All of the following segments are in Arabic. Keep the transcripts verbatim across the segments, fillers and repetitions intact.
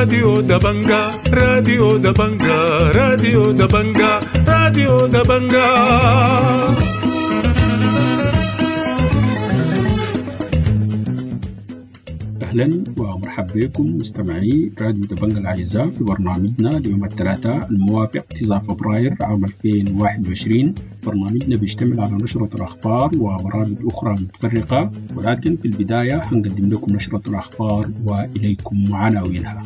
راديو دبنجا راديو دبنجا راديو دبنجا راديو دبنجا. أهلا ومرحبا بكم مستمعي راديو دبنجا الأعزاء في برنامجنا اليوم الثلاثاء الموافق تسعة فبراير عام ألفين وواحد وعشرين. برنامجنا بيشتمل على نشرة الأخبار وبرامج أخرى متفرقة، ولكن في البداية هنقدم لكم نشرة الأخبار وإليكم عناوينها.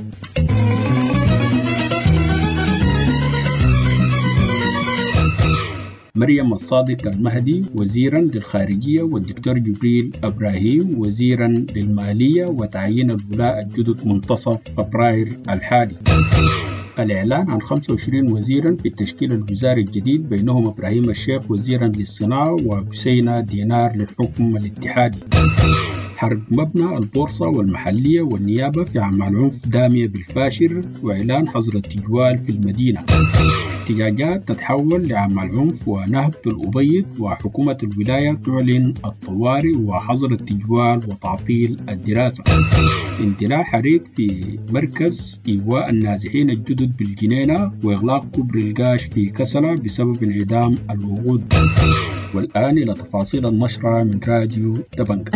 مريم الصادق المهدي وزيرا للخارجية، والدكتور جبريل إبراهيم وزيرا للمالية، وتعيين الولاء الجدد منتصف فبراير الحالي. الإعلان عن خمسة وعشرين وزيرا في التشكيل الوزاري الجديد، بينهم إبراهيم الشيخ وزيرا للصناعة وبسينة دينار للحكم الاتحادي. حرق مبنى البورصة والمحلية والنيابة في أعمال عنف دامية بالفاشر، وإعلان حظر التجوال في المدينة. احتجاجات تتحول لأعمال عنف ونهب بالأبيض، وحكومة الولاية تعلن الطوارئ وحظر التجوال وتعطيل الدراسة. اندلاع حريق في مركز إيواء النازحين الجدد بالجنينة، وإغلاق كوبري القاش في كسلة بسبب انعدام الوقود. والآن إلى تفاصيل النشرة من راديو دبنجا.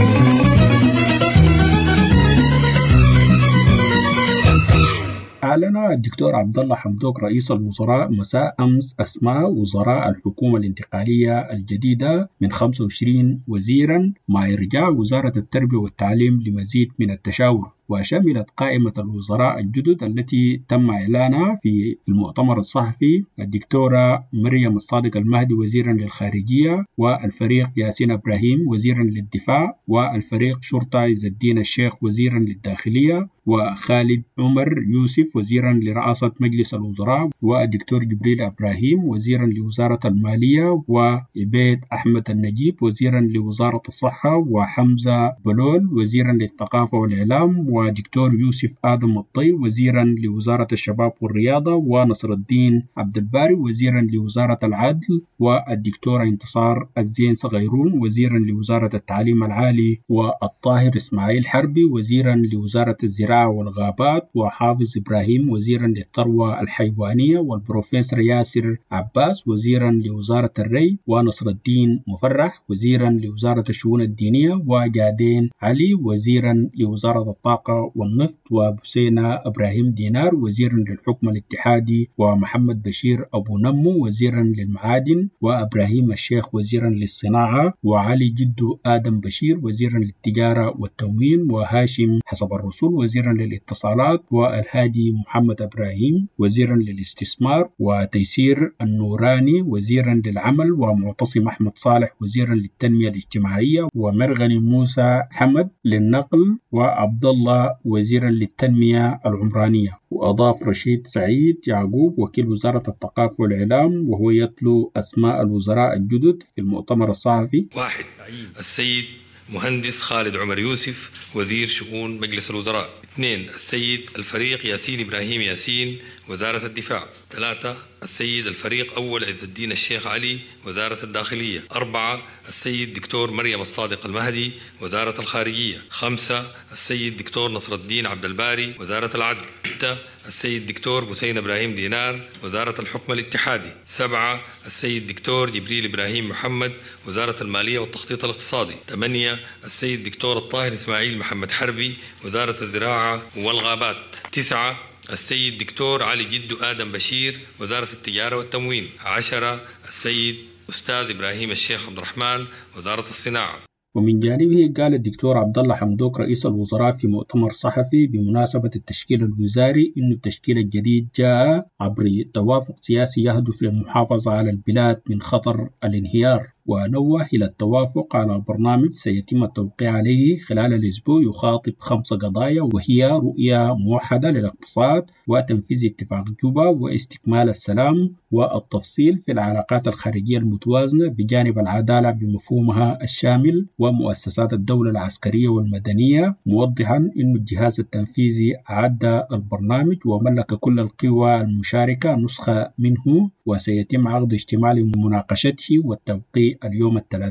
أعلن الدكتور عبد الله حمدوك رئيس الوزراء مساء أمس أسماء وزراء الحكومة الانتقالية الجديدة من خمسة وعشرين وزيرا، مع إرجاع وزارة التربية والتعليم لمزيد من التشاور. وشملت قائمة الوزراء الجدد التي تم إعلانها في المؤتمر الصحفي الدكتورة مريم الصادق المهدي وزيرا للخارجية، والفريق ياسين إبراهيم وزيرا للدفاع، والفريق شرطة عز الدين الشيخ وزيرا للداخلية، وخالد عمر يوسف وزيرا لرئاسة مجلس الوزراء، والدكتور جبريل إبراهيم وزيرا لوزارة المالية، وعبيد أحمد النجيب وزيرا لوزارة الصحة، وحمزة بلول وزيرا للثقافة والإعلام، ودكتور يوسف آدم الطي وزيرا لوزارة الشباب والرياضة، ونصر الدين عبد الباري وزيرا لوزارة العدل، والدكتورة انتصار الزين صغيرون وزيرا لوزارة التعليم العالي، والطاهر إسماعيل حربي وزيرا لوزارة الزراعة والغابات، وحافظ إبراهيم وزيرا للثروة الحيوانية، والبروفيسور ياسر عباس وزيرا لوزارة الري، ونصر الدين مفرح وزيرا لوزارة الشؤون الدينية، وجادين علي وزيرا لوزارة الطاقة والنفط، وبسينة إبراهيم دينار وزيرا للحكم الاتحادي، ومحمد بشير أبو نمو وزيرا للمعادن، وإبراهيم الشيخ وزيرا للصناعة، وعلي جدو آدم بشير وزيرا للتجارة والتموين، وهاشم حسب الرسول وزيرا للاتصالات، والهادي محمد إبراهيم وزيرا للاستثمار، وتيسير النوراني وزيرا للعمل، ومعتصم أحمد صالح وزيرا للتنمية الاجتماعية، ومرغني موسى حمد للنقل، وعبد الله وزيرا للتنمية العمرانية. وأضاف رشيد سعيد يعقوب وكيل وزارة الثقافة والإعلام وهو يتلو أسماء الوزراء الجدد في المؤتمر الصحفي. واحد، السيد مهندس خالد عمر يوسف وزير شؤون مجلس الوزراء. اثنين، السيد الفريق ياسين إبراهيم ياسين وزارة الدفاع. ثلاثة، السيد الفريق أول عز الدين الشيخ علي وزارة الداخلية. أربعة، السيد دكتور مريم الصادق المهدي وزارة الخارجية. خمسة، السيد دكتور نصر الدين عبد الباري وزارة العدل. ستة، السيد دكتور بسين إبراهيم دينار وزارة الحكم الاتحادي. سبعة، السيد دكتور جبريل إبراهيم محمد وزارة المالية والتخطيط الاقتصادي. ثمانية، السيد دكتور الطاهر إسماعيل محمد حربي وزارة الزراعة والغابات. تسعة، السيد دكتور علي جدو آدم بشير وزارة التجارة والتموين. عشرة، السيد أستاذ إبراهيم الشيخ عبد الرحمن وزارة الصناعة. ومن جانبه قال الدكتور عبد الله حمدوك رئيس الوزراء في مؤتمر صحفي بمناسبة التشكيل الوزاري إن التشكيل الجديد جاء عبر توافق سياسي يهدف للمحافظة على البلاد من خطر الانهيار، ونوه إلى التوافق على برنامج سيتم التوقيع عليه خلال الأسبوع يخاطب خمس قضايا، وهي رؤية موحدة للاقتصاد، وتنفيذ اتفاق جوبا، واستكمال السلام، والتفصيل في العلاقات الخارجية المتوازنة بجانب العدالة بمفهومها الشامل، ومؤسسات الدولة العسكرية والمدنية، موضحا أن الجهاز التنفيذي أعد البرنامج وملك كل القوى المشاركة نسخة منه، وسيتم عقد اجتماع لمناقشته والتوقيع اليوم الثلاثاء.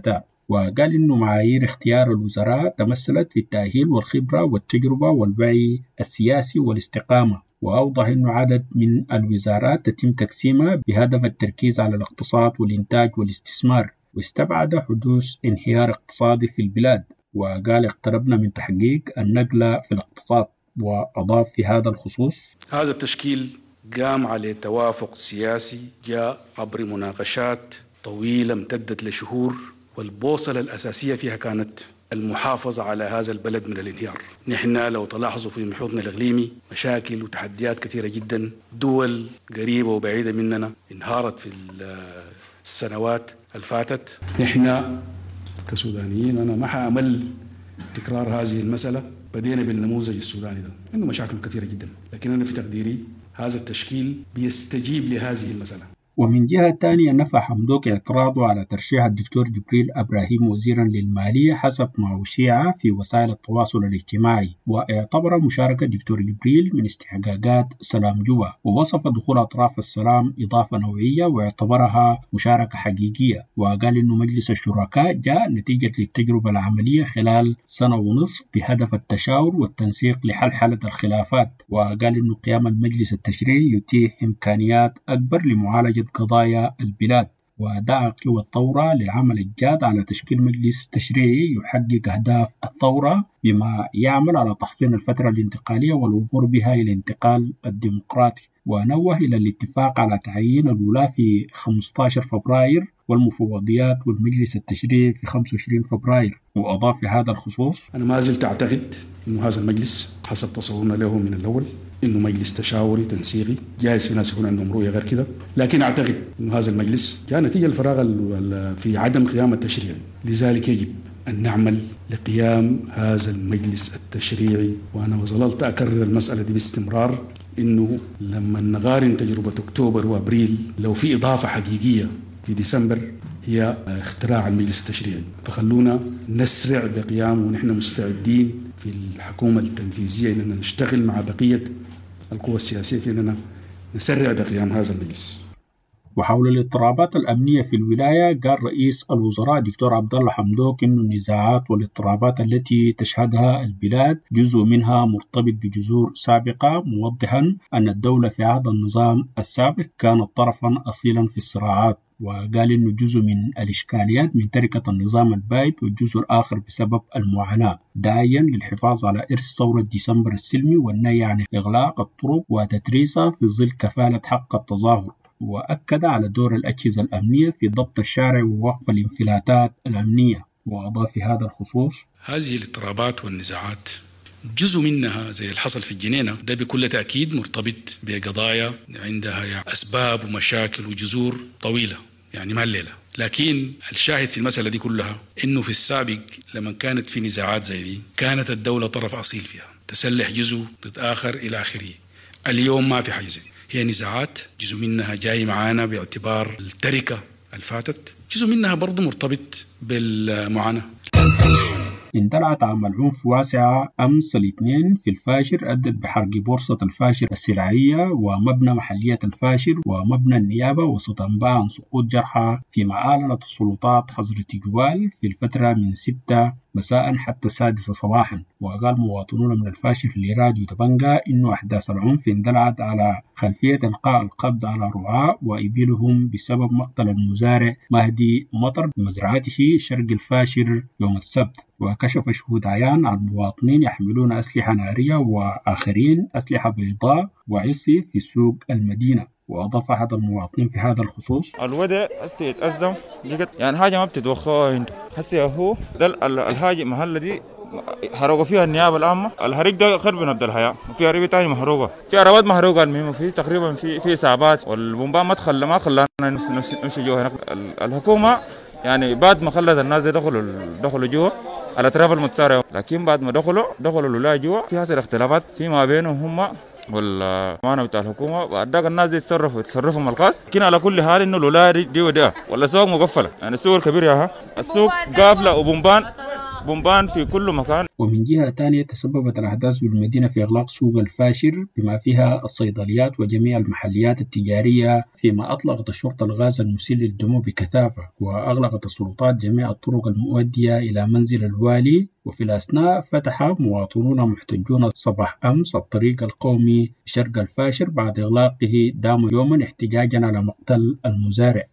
وقال إنه معايير اختيار الوزراء تمثلت في التأهيل والخبرة والتجربة والوعي السياسي والاستقامة، وأوضح أنه عدد من الوزارات تتم تقسيمها بهدف التركيز على الاقتصاد والإنتاج والاستثمار، واستبعد حدوث انهيار اقتصادي في البلاد، وقال اقتربنا من تحقيق النقلة في الاقتصاد. وأضاف في هذا الخصوص: هذا التشكيل قام على توافق سياسي جاء عبر مناقشات طويلة امتدت لشهور، والبوصلة الأساسية فيها كانت المحافظة على هذا البلد من الانهيار. نحن لو تلاحظوا في محيطنا الإقليمي مشاكل وتحديات كثيرة جدا، دول قريبة وبعيدة مننا انهارت في السنوات الفاتت. نحن كسودانيين أنا ما حأمل تكرار هذه المسألة. بدينا بالنموذج السوداني ده عنده مشاكل كثيرة جدا، لكن أنا في تقديري هذا التشكيل بيستجيب لهذه المسألة. ومن جهة تانية نفى حمدوك اعتراضه على ترشيح الدكتور جبريل إبراهيم وزيرا للمالية حسب ما أشيع في وسائل التواصل الاجتماعي، واعتبر مشاركة الدكتور جبريل من استحقاقات سلام جوبا، ووصف دخول أطراف السلام إضافة نوعية واعتبرها مشاركة حقيقية، وقال إنه مجلس الشركاء جاء نتيجة للتجربة العملية خلال سنة ونصف بهدف التشاور والتنسيق لحلحلة الخلافات، وقال إنه قيام المجلس التشريعي يتيح إمكانيات أكبر لمعالجة قضايا البلاد، ودعا قوى الثورة للعمل الجاد على تشكيل مجلس تشريعي يحقق أهداف الثورة بما يعمل على تحسين الفترة الانتقالية والعبور بها إلى الانتقال الديمقراطي، ونوه إلى الاتفاق على تعيين الولاة في خمسة عشر فبراير والمفوضيات والمجلس التشريعي في خمسة وعشرين فبراير. وأضاف في هذا الخصوص: أنا ما زلت أعتقد أن هذا المجلس حسب تصورنا له من الأول إنه مجلس تشاوري تنسيقي، جايز في ناس يكون عندهم رؤية غير كده، لكن أعتقد إنه هذا المجلس جاء نتيجة الفراغ في عدم قيام التشريعي، لذلك يجب أن نعمل لقيام هذا المجلس التشريعي. وأنا ظللت أكرر المسألة دي باستمرار، إنه لما نقارن تجربة أكتوبر وأبريل لو في إضافة حقيقية في ديسمبر هي اختراع المجلس التشريعي، فخلونا نسرع بقيامه، ونحن مستعدين في الحكومة التنفيذية إننا نشتغل مع بقية القوى السياسية في أننا نسرع بقيام هذا المجلس. وحول الاضطرابات الأمنية في الولاية، قال رئيس الوزراء دكتور عبد الله حمدوك إن النزاعات والاضطرابات التي تشهدها البلاد جزء منها مرتبط بجذور سابقة، موضحا أن الدولة في عهد النظام السابق كانت طرفا أصيلا في الصراعات، وقال إنه جزء من الإشكاليات من تركة النظام البائد والجزء الآخر بسبب المعاناة، داعيا للحفاظ على إرث ثورة ديسمبر السلمي والنهي عن إغلاق الطرق وتدريسها في ظل كفالة حق التظاهر. وأكد على دور الأجهزة الأمنية في ضبط الشارع ووقف الانفلاتات الأمنية. وأضاف في هذا الخصوص: هذه الاضطرابات والنزاعات جزء منها زي الحصل في الجنينة ده بكل تأكيد مرتبط بقضايا عندها أسباب ومشاكل وجذور طويلة، يعني ما الليلة. لكن الشاهد في المسألة دي كلها إنه في السابق لما كانت في نزاعات زي دي كانت الدولة طرف أصيل فيها، تسلح جزء ضد آخر إلى آخره. اليوم ما في حاجة زي دي، هي نزاعات جزء منها جاي معانا باعتبار التركة الفاتت، جزء منها برضو مرتبط بالمعاناة. اندلعت عمل عنف واسعة أمس الاثنين في الفاشر أدت بحرق بورصة الفاشر السلعية ومبنى محلية الفاشر ومبنى النيابة وسط أنباء عن سقوط جرحى، فيما أعلنت السلطات حظر تجوال في الفترة من ستة مساء حتى السادسة صباحا. وقال مواطنون من الفاشر لراديو تبنجا إنه أحداث العنف اندلعت على خلفية إلقاء القبض على رعاة وإبلهم بسبب مقتل المزارع مهدي مطر بمزرعته شرق الفاشر يوم السبت. وكشف شهود عيان عن مواطنين يحملون أسلحة نارية وآخرين أسلحة بيضاء وعصي في سوق المدينة. وأضاف أحد المواطنين في هذا الخصوص: الودع هسه يتأزم لقيت يعني حاجة ما بتتوخاها عنده هسه هو ده الحاجة محل دي حرقوا فيها النيابة العامة. الحريق ده خرب نبض الحياة، وفي عربية تاني محروقة، في عربات محروقة، المهم في تقريبا في في إصابات، والبومبان ما تخلى ما خلانا نمشي جوا هناك. الحكومة يعني بعد ما خلت الناس دي دخلوا دخلوا جوا على أطراف المتسارع، لكن بعد ما دخلوا دخلوا الولاية جوا في هذه الاختلافات فيما بينهم هم والمعنى بتاع الحكومة، وأداك الناس دي يتصرفوا يتصرفوا ملخص. لكن على كل حال إنه الولاية دي ودي ولا السوق مقفلة، يعني السوق الكبير ياها السوق قافلة وبومبان بومبان في كل مكان. ومن جهة تانية تسببت الأحداث بالمدينة في إغلاق سوق الفاشر بما فيها الصيدليات وجميع المحليات التجارية، فيما أطلقت الشرطة الغاز المسيل للدموع بكثافة، وأغلقت السلطات جميع الطرق المؤدية إلى منزل الوالي. وفي الأثناء فتح مواطنون محتجون صباح أمس الطريق القومي شرق الفاشر بعد إغلاقه دام يوما احتجاجا على مقتل المزارع.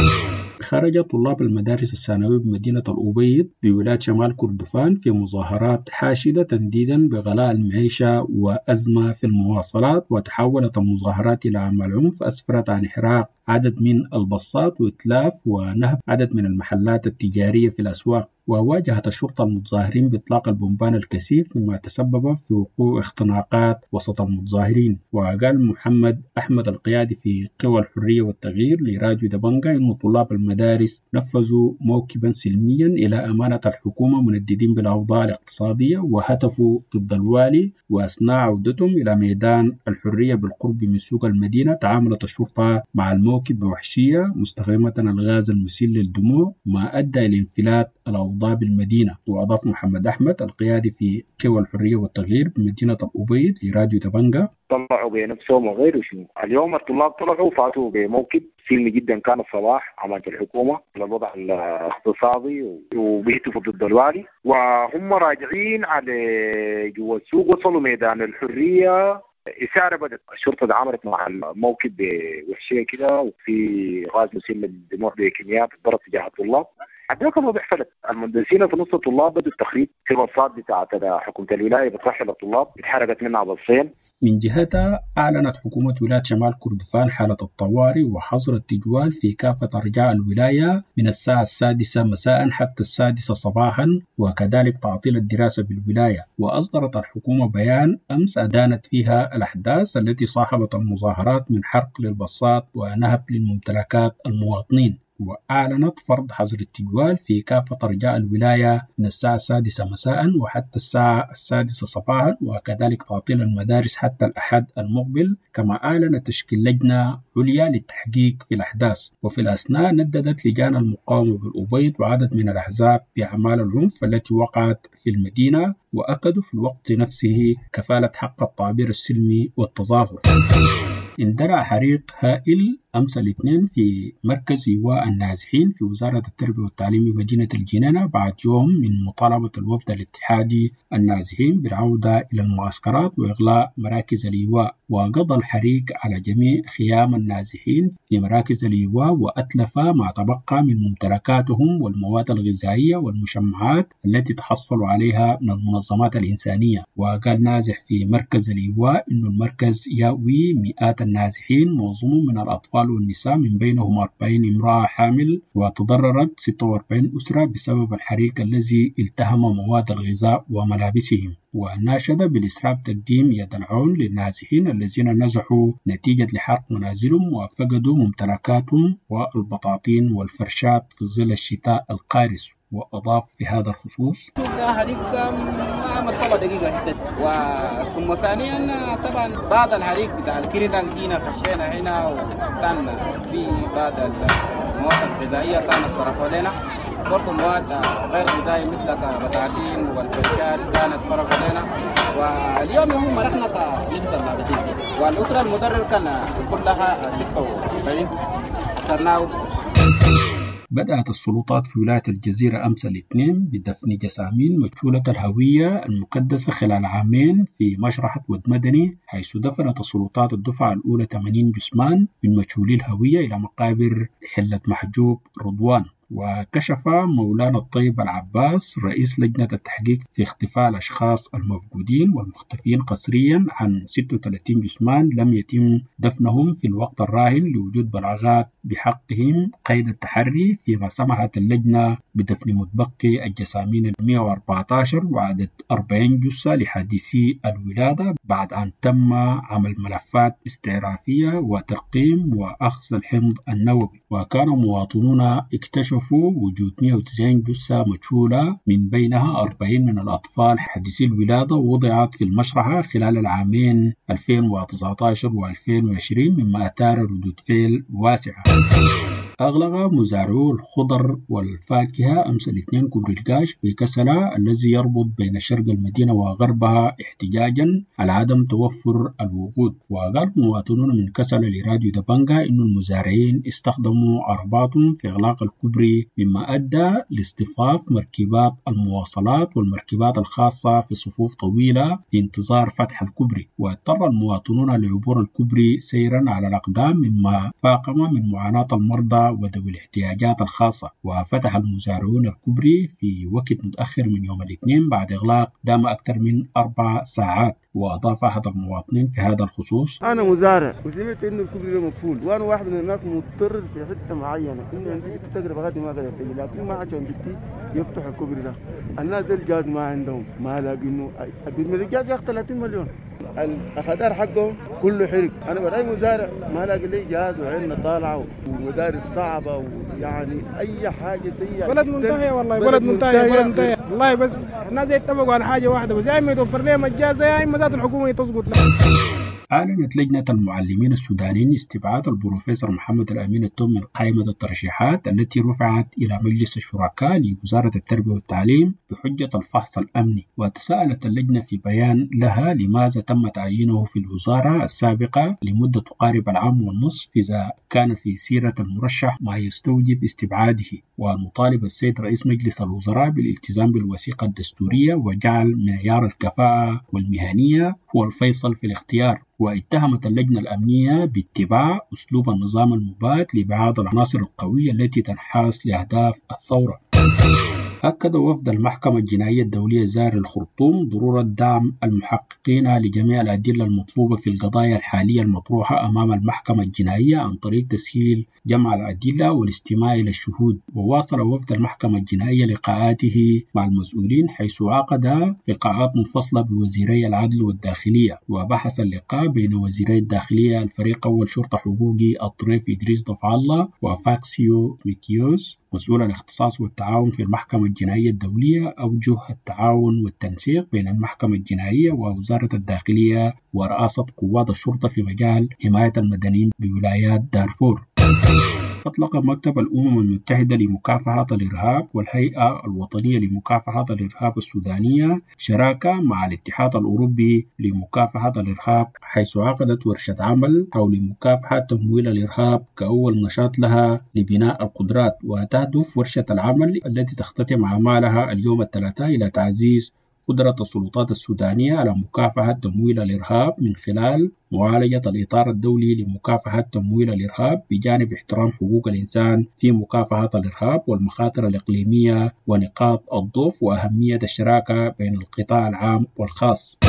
خرج طلاب المدارس الثانوية بمدينة الأبيض بولاية شمال كردفان في مظاهرات حاشدة تنديدا بغلاء المعيشة وأزمة في المواصلات، وتحولت المظاهرات إلى أعمال عنف أسفرت عن إحراق عدد من البصات وإتلاف ونهب عدد من المحلات التجارية في الأسواق. وواجهت الشرطة المتظاهرين بإطلاق البومبان الكثيف مما تسبب في وقوع اختناقات وسط المتظاهرين. وقال محمد أحمد القيادي في قوى الحرية والتغيير لراديو دبنجا إن طلاب المدارس نفذوا موكبا سلميا إلى أمانة الحكومة منددين بالأوضاع الاقتصادية وهتفوا ضد الوالي. وأثناء عودتهم إلى ميدان الحرية بالقرب من سوق المدينة تعاملت الشرطة مع الموكب بوحشية مستخدمة الغاز المسيل للدموع ما أدى إلى انفلات الأوضاع بالمدينة. وأضاف محمد أحمد القيادي في قوى الحرية والتغيير بمدينة الأبيض لراديو دبنجا: طلعوا بنفسهم وغيره شنو. اليوم الطلاب طلعوا فاتوا بموكب سلمي جدا كان الصباح عملت الحكومة على الوضع الاقتصادي وبيهتفوا ضد الوالي، وهم راجعين على جوا السوق وصلوا ميدان الحرية. إثارة بدت، الشرطة تعاملت مع الموكب بوحشية كده وفي غاز مسيل للدموع بكميات ضرب تجاه الطلاب. عندك الوضع فلت، المهندسين في نص الطلاب بدوا التخريب في بصات بتاعت حكومة الولاية بترحل الطلاب اتحرقت منها بصين. من جهتها أعلنت حكومة ولاية شمال كردفان حالة الطوارئ وحظر التجوال في كافة أرجاء الولاية من الساعة السادسة مساء حتى السادسة صباحا، وكذلك تعطيل الدراسة بالولاية. وأصدرت الحكومة بيان أمس أدانت فيها الأحداث التي صاحبت المظاهرات من حرق للبصات ونهب للممتلكات المواطنين. وأعلنت فرض حظر التجوال في كافة أرجاء الولاية من الساعة السادسة مساء وحتى الساعة السادسة صباحا، وكذلك تعطيل المدارس حتى الأحد المقبل. كما أعلنت تشكيل لجنة عليا للتحقيق في الأحداث. وفي الأثناء نددت لجان المقاومة بالأبيض وعدد من الأحزاب بأعمال العنف التي وقعت في المدينة، وأكدوا في الوقت نفسه كفالة حق التعبير السلمي والتظاهر. اندلع حريق هائل أمس الاثنين في مركز إيواء النازحين في وزارة التربية والتعليم بمدينة الجنينة بعد يوم من مطالبة الوفد الاتحادي النازحين بالعودة إلى المعسكرات وإغلاق مراكز الإيواء. وقضى الحريق على جميع خيام النازحين في مراكز الإيواء وأتلف ما تبقى من ممتلكاتهم والمواد الغذائية والمشمعات التي تحصلوا عليها من المنظمات الإنسانية. وقال نازح في مركز الإيواء إن المركز يأوي مئات النازحين معظمهم من الأطفال والنساء من بينهم أربعين امرأة حامل، وتضررت ستة وأربعين أسرة بسبب الحريق الذي التهم مواد الغذاء وملابسهم. وناشد بالإسراف تقديم يد العون للنازحين الذين نزحوا نتيجة لحرق منازلهم وفقدوا ممتلكاتهم والبطاطين والفرشات في ظل الشتاء القارس. وأضاف في هذا الخصوص: حريق مرحبا دقيقة حتى، وثم ثانيا طبعا بعد الحريق بتاع الكريدان جينا خشينا هنا وكان في بعض المواد الغذائية كانت صرفوا لنا، برضو مواد غير غذائية مثل البطاطين والفرشات كانت صرفوا لنا. واليوم هم مرحنا كلبس الملابسين، والأسرة المدرر كان كلها ستة وأربعين صرناه. بدأت السلطات في ولاية الجزيرة أمس الاثنين بدفن جسامين مجهولة الهوية المكدسة خلال عامين في مشرحة ود مدني، حيث دفنت السلطات الدفعة الأولى ثمانين جثمان من مجهولي الهوية إلى مقابر حلة محجوب رضوان. وكشف مولانا الطيب العباس رئيس لجنة التحقيق في اختفاء الأشخاص المفقودين والمختفين قسريا عن ستة وثلاثين جثمان لم يتم دفنهم في الوقت الراهن لوجود بلاغات بحقهم قيد التحري، فيما سمحت اللجنة بدفن متبقي الجسامين مئة وأربعة عشر وعدد أربعين جثة لحادثي الولادة بعد أن تم عمل ملفات استعرافية وترقيم وأخذ الحمض النووي. وكان مواطنون اكتشفوا وجود مئة وتسعين جثة مجهولة من بينها أربعين من الأطفال حديثي الولادة وضعت في المشرحة خلال العامين ألفين وتسعة عشر و ألفين وعشرين، مما أثار ردود فعل واسعة. أغلق مزارعو الخضر والفاكهة أمس الاثنين كوبري القاش بكسلا الذي يربط بين شرق المدينة وغربها احتجاجا على عدم توفر الوقود. وقال مواطنون من كسلا لراديو دبنجا إن المزارعين استخدموا عرباتهم في إغلاق الكوبري مما أدى لاصطفاف مركبات المواصلات والمركبات الخاصة في صفوف طويلة في انتظار فتح الكوبري، واضطر المواطنون لعبور الكوبري سيرا على الأقدام مما فاقم من معاناة المرضى وذوي الاحتياجات الخاصة. وفتح المزارعون الكوبري في وقت متأخر من يوم الاثنين بعد إغلاق دام أكثر من أربع ساعات. وأضاف أحد المواطنين في هذا الخصوص: أنا مزارع وسمعت إنه الكوبري ده مقفول وأنا واحد من الناس مضطر في حتة معينة إنه عندي تقرب غادي ما قدرت تجي، لكن ما عشان بدي يفتح الكوبري ده. الناس الجاز ما عندهم ما لاقي إنه بالمليجاز ياخذ ثلاثين مليون. الأخضر حقهم كله حرق. أنا برأي مزارع ما لاقي لي جاز وعيننا طالعة ومدارس صعبة ويعني أي حاجة سيئة. بلد منتهية والله، بلد منتهية بلد منتهية والله. بس الناس يتفقوا على حاجة واحدة بس، يا إما يتوفر لهم الجاز يا إما ذات الحكومة تسقط. أعلنت لجنة المعلمين السودانيين استبعاد البروفيسور محمد الأمين التوم من قائمة الترشيحات التي رفعت إلى مجلس الشركاء لوزارة التربية والتعليم بحجة الفحص الأمني. وتساءلت اللجنة في بيان لها لماذا تم تعيينه في الوزارة السابقة لمدة تقارب العام والنصف إذا كان في سيرة المرشح ما يستوجب استبعاده. والمطالب السيد رئيس مجلس الوزراء بالالتزام بالوثيقة الدستورية وجعل معيار الكفاءة والمهنية هو الفيصل في الاختيار. واتهمت اللجنة الأمنية باتباع أسلوب النظام المبات لإبعاد العناصر القوية التي تنحاز لأهداف الثورة. أكد وفد المحكمة الجنائية الدولية زائر الخرطوم ضرورة دعم المحققين لجميع الأدلة المطلوبة في القضايا الحالية المطروحة أمام المحكمة الجنائية عن طريق تسهيل جمع الأدلة والاستماع إلى الشهود. وواصل وفد المحكمة الجنائية لقاءاته مع المسؤولين حيث عقد لقاءات منفصلة بوزيري العدل والداخلية. وبحث اللقاء بين وزيري الداخلية الفريق أول شرطة حقوقي الطريف إدريس ضفع الله وفاكسيو ميكيوس مسؤول الاختصاص والتعاون في المحكمة الجنائية الدولية أوجه التعاون والتنسيق بين المحكمة الجنائية ووزارة الداخلية ورئاسة قوات الشرطة في مجال حماية المدنيين بولايات دارفور. أطلق مكتب الأمم المتحدة لمكافحة الإرهاب والهيئة الوطنية لمكافحة الإرهاب السودانية شراكة مع الاتحاد الأوروبي لمكافحة الإرهاب حيث عقدت ورشة عمل حول مكافحة تمويل الإرهاب كأول نشاط لها لبناء القدرات. وتهدف ورشة العمل التي تختتم أعمالها اليوم الثلاثاء إلى تعزيز قدرة السلطات السودانية على مكافحة تمويل الإرهاب من خلال معالجة الإطار الدولي لمكافحة تمويل الإرهاب بجانب احترام حقوق الإنسان في مكافحة الإرهاب والمخاطر الإقليمية ونقاط الضعف وأهمية الشراكة بين القطاع العام والخاص.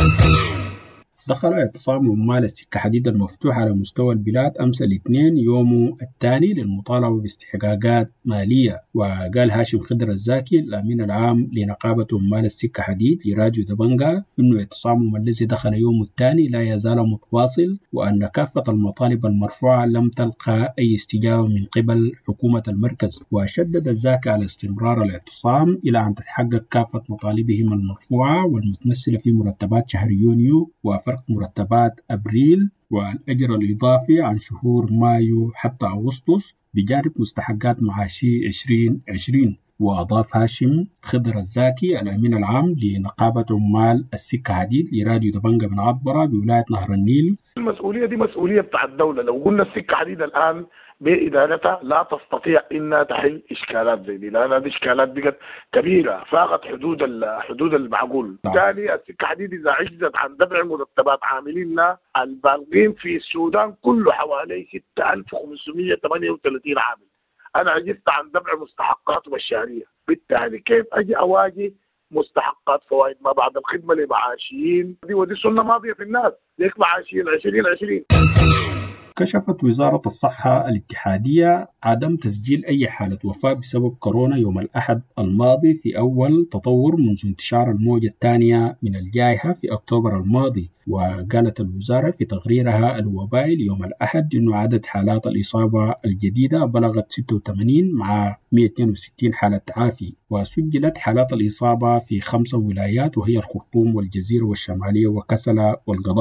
دخل اعتصام عمال السكة حديد المفتوح على مستوى البلاد أمس الاثنين يومه الثاني للمطالبة باستحقاقات مالية. وقال هاشم خضر الزاكي الأمين العام لنقابة عمال السكة حديد لراديو دبنجا إنه اعتصامهم الذي دخل يومه الثاني لا يزال متواصل وأن كافة المطالب المرفوعة لم تلقى أي استجابة من قبل حكومة المركز. وشدد الزاكي على استمرار الاعتصام إلى أن تتحقق كافة مطالبهم المرفوعة والمتمثلة في مرتبات شهر يونيو وفرق مرتبات أبريل والأجر الإضافي عن شهور مايو حتى أغسطس بجانب مستحقات معاشي عشرين عشرين. وأضاف هاشم خضر الزاكي الأمين العام لنقابة عمال السكة حديد لراديو دبنجا من عطبرة بولاية نهر النيل: المسؤولية دي مسؤولية بتاع الدولة. لو قلنا السكة حديد الآن بإدارتها لا تستطيع إنها تحل إشكالات زي دي، لأن هذه إشكالات بقت كبيرة فاقت حدود حدود المعقول. بالتالي السكة حديد إذا عجزت عن دفع مرتبات عاملينها البالغين في السودان كله حوالي ستة آلاف وخمسمائة وثمانية وثلاثين عامل، أنا عجزت عن دفع مستحقاتهم الشهرية. بالتالي كيف أجي أواجه مستحقات فوائد ما بعد الخدمة لمعاشيين دي؟ ودي سنة ماضية في الناس، ليك معاشيين عشرين عشرين. كشفت وزارة الصحة الاتحادية عدم تسجيل أي حالة وفاة بسبب كورونا يوم الأحد الماضي في أول تطور منذ انتشار الموجة الثانية من الجائحة في أكتوبر الماضي. وقالت الوزارة في تقريرها الوبائي يوم الأحد أن عدد حالات الإصابة الجديدة بلغت ستة وثمانين مع مئة واثنين وستين حالة تعافي. وسجلت حالات الإصابة في خمسة ولايات وهي الخرطوم والجزيرة والشمالية وكسلا والقضارف.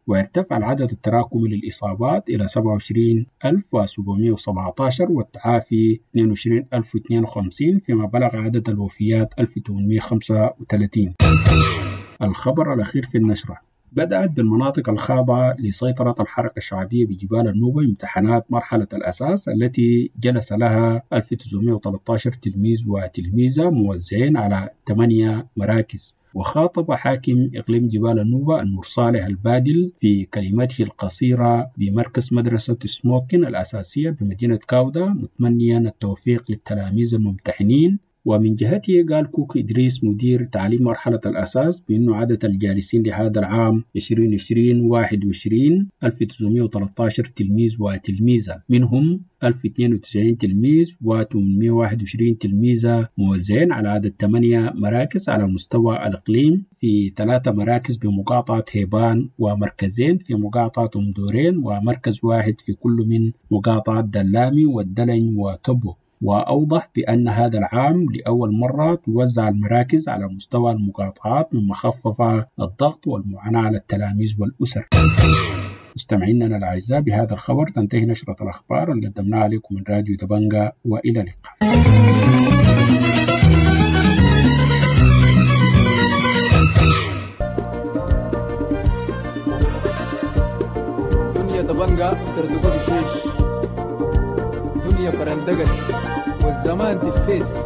وارتفع العدد التراكمي للإصابات إلى سبعة وعشرين ألف وسبعمائة وسبعة عشر والتعافي اثنين وعشرين ألف واثنين وخمسين، فيما بلغ عدد الوفيات ألف وثمانمائة وخمسة وثلاثين. الخبر الأخير في النشرة: بدأت بالمناطق الخاضعة لسيطرة الحركة الشعبية بجبال النوبة امتحانات مرحلة الأساس التي جلس لها ألف وتسعمائة وثلاثة عشر تلميذ وتلميذة موزعين على ثمانية مراكز. وخاطب حاكم إقليم جبال النوبة النور صالح البادل في كلمته القصيرة بمركز مدرسة سموكن الأساسية بمدينة كاودا متمنيا التوفيق للتلاميذ الممتحنين. ومن جهته قال كوك إدريس مدير تعليم مرحلة الأساس بأنه عدد الجالسين لهذا العام عشرين عشرين واحد وعشرين ألف وتسعمائة وثلاثة عشر تلميذ وتلميذة، منهم ألف واثنين وتسعين تلميذ وثمانمائة وواحد وعشرين تلميذة موزعين على عدد ثمانية مراكز على مستوى الإقليم، في ثلاثة مراكز بمقاطعة هيبان ومركزين في مقاطعة أمدورين ومركز واحد في كل من مقاطعة دلامي والدلن وتبو. وأوضح بأن هذا العام لأول مرة توزع المراكز على مستوى المقاطعات مما خفف الضغط والمعاناة على التلاميذ والأسر. مستمعينا الأعزاء، بهذا الخبر تنتهي نشرة الأخبار اللي قدمناها لكم من راديو دبنجة، وإلى اللقاء. دنيا دبنجة تردقوا بشيش، دنيا فرندقس والزمان تفيس.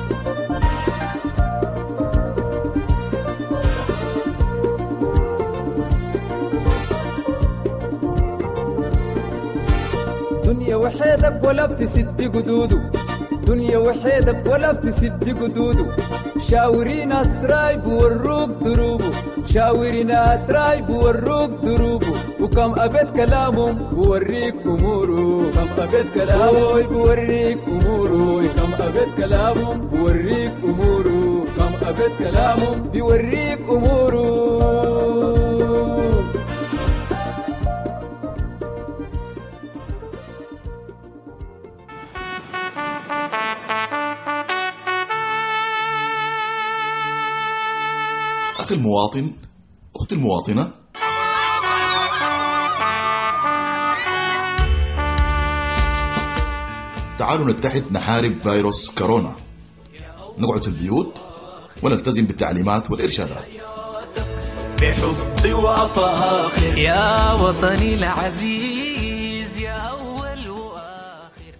دنيا وحيدك ولا بتسد قدودو، دنيا وحيدك ولا بتسد قدودو. شاورينا اسراي بوروك دروبو، شاورينا اسراي بوروك دروبو. وكم أبد كلامهم بوريك أمورو، كم أبد كلامهم بوريك أمورو، كم أبد كلامهم بوريك أمورو، كم أبد كلامهم بوريك أمورو. أخي المواطن، أختي المواطنة، تعالوا نتحد نحارب فيروس كورونا، نقعد في البيوت ونلتزم بالتعليمات والإرشادات. بحب وفاخر يا وطني العزيز، يا أول وآخر.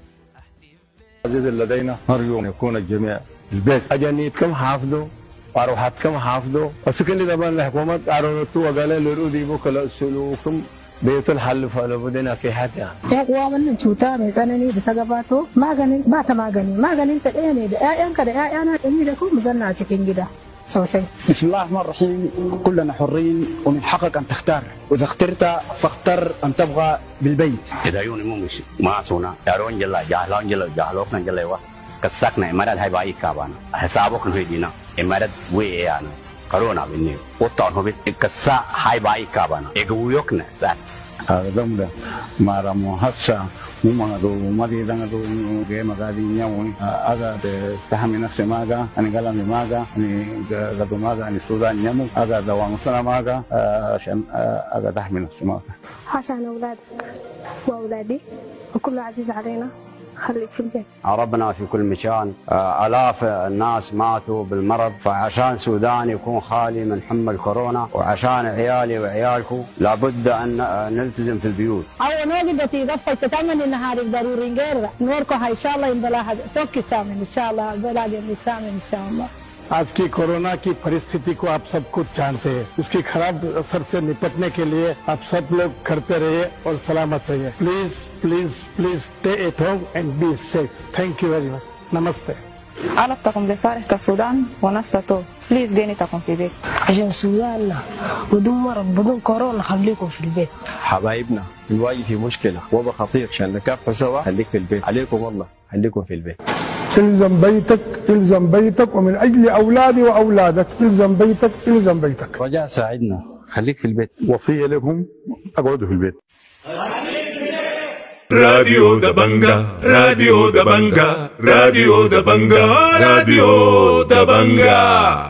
العزيز لدينا نرجو أن يكون الجميع البيت أجنيت كم حافظوا وأروحات كم حافظوا وسكن إذا بان الحكومة أرونتوا وقال لرودي بكلا سلوكم بيت الحل فلو بدنا في حتى يا قوامن شوتا ميزانني بتغباتو ما غني ما تا ما غني ما غني انت ايه ne da ƴaƴanka da ƴaƴana da da ku zanna cikin gida sosai. بسم الله الرحمن الرحيم. كلنا حرين ومن حقك ان تختار، واذا اخترت فاختر ان تبغى بالبيت. اذا يوني مو مش ما سونا يارون جلا جاهلون جلا جاهلوك نجلا وا كسكنا مراد هاي باي كابانا حسابك في دينا مراد وي انا كورونا بني وطن هو كسا هاي باي كابانا اغويوكنا سات هذا دمدا مارا محسا مما دو مدي دنا دو جه مغادي نياوني اغا تهمي نفس ماغا اني غلا ماغا اني غدو ماغا اني سودان نيمو اغا دوام سنا ماغا عشان اغا تهمي نفس ماغا عشان اولادي واولادي وكل عزيز علينا خليك في البيت. ربنا في كل مكان، آلاف الناس ماتوا بالمرض، فعشان سودان يكون خالي من حمى الكورونا وعشان عيالي وعيالكم لابد أن نلتزم في البيوت. أو نوجد في غفة تتمنى النهار ضروري غير نوركم إن شاء الله إن بلاها سوكي سامن إن شاء الله بلاد الإسلام إن شاء الله. आज की कोरोना की परिस्थिति को आप सब कुछ जानते हैं, उसकी खराब असर से निपटने के लिए आप सब लोग घर पे रहिए और सलामत रहिए. Please please please stay at home and be safe. Thank you very much. नमस्ते. علاقتكم بصالح السودان ونستطيع بليز دينتكم في البيت عشان سوداننا بدون مرض بدون كورونا خليكم في البيت. حبايبنا نواجه في مشكلة وبا خطير عشان نكافح سوا خليك في البيت. عليكم والله خليكم في البيت. الزم بيتك الزم بيتك ومن اجل اولادي واولادك الزم بيتك الزم بيتك. رجاء ساعدنا خليك في البيت. وصية لكم اقعدوا في البيت. راديو دبنجا راديو دبنجا راديو دبنجا راديو دبنجا.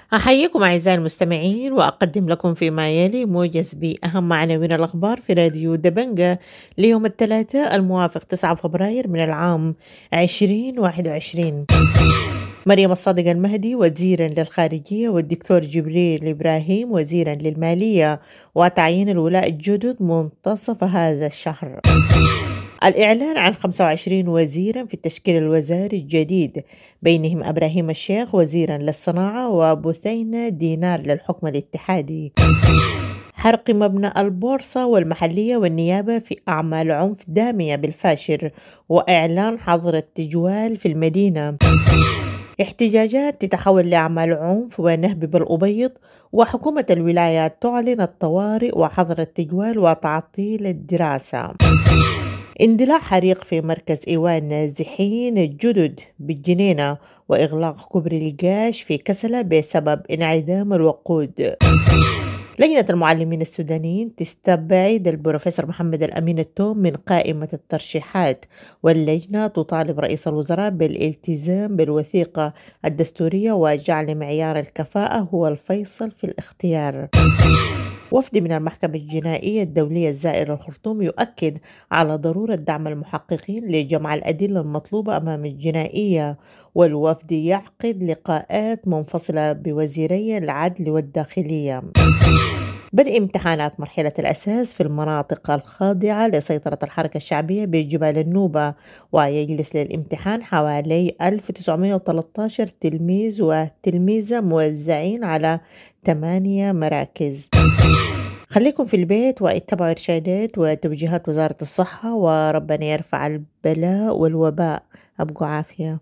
أحييكم أعزائي المستمعين وأقدم لكم فيما يلي موجز بأهم عناوين الأخبار في راديو دبنجة ليوم الثلاثاء الموافق تسعة فبراير من العام عشرين واحد وعشرين. مريم الصادق المهدي وزيرا للخارجية والدكتور جبريل إبراهيم وزيرا للمالية وتعيين الولاء الجدد منتصف هذا الشهر. الإعلان عن خمسة وعشرين وزيرا في التشكيل الوزاري الجديد بينهم إبراهيم الشيخ وزيرا للصناعة وبثينة دينار للحكم الاتحادي. حرق مبنى البورصة والمحلية والنيابة في أعمال عنف دامية بالفاشر وإعلان حظر التجوال في المدينة. احتجاجات تتحول لأعمال عنف ونهب بالأبيض وحكومة الولايات تعلن الطوارئ وحظر التجوال وتعطيل الدراسة. اندلاع حريق في مركز إيوان نازحين الجدد بالجنينة وإغلاق كوبري القاش في كسلة بسبب انعدام الوقود. لجنة المعلمين السودانيين تستبعد البروفيسور محمد الأمين التوم من قائمة الترشيحات، واللجنة تطالب رئيس الوزراء بالالتزام بالوثيقة الدستورية وجعل معيار الكفاءة هو الفيصل في الاختيار. وفد من المحكمة الجنائية الدولية الزائر الخرطوم يؤكد على ضرورة دعم المحققين لجمع الأدلة المطلوبة أمام الجنائية، والوفد يعقد لقاءات منفصلة بوزيري العدل والداخلية. بدء امتحانات مرحلة الأساس في المناطق الخاضعة لسيطرة الحركة الشعبية بجبال النوبة، ويجلس للامتحان حوالي ألف وتسعمائة وثلاثة عشر تلميذ وتلميذة موزعين على ثمانية مراكز. خليكم في البيت واتبعوا إرشادات وتوجيهات وزارة الصحة، وربنا يرفع البلاء والوباء. أبقوا عافية.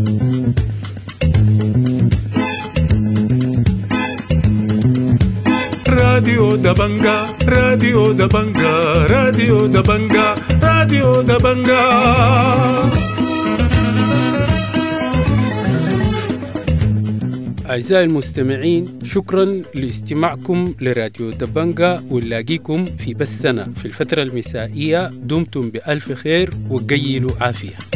راديو دبنجا راديو دبنجا راديو دبنجا راديو دبنجا. أعزائي المستمعين، شكرا لاستماعكم لراديو دبنجا، ونلاقيكم في بثنا في الفترة المسائية. دمتم بألف خير وقيلوا عافية.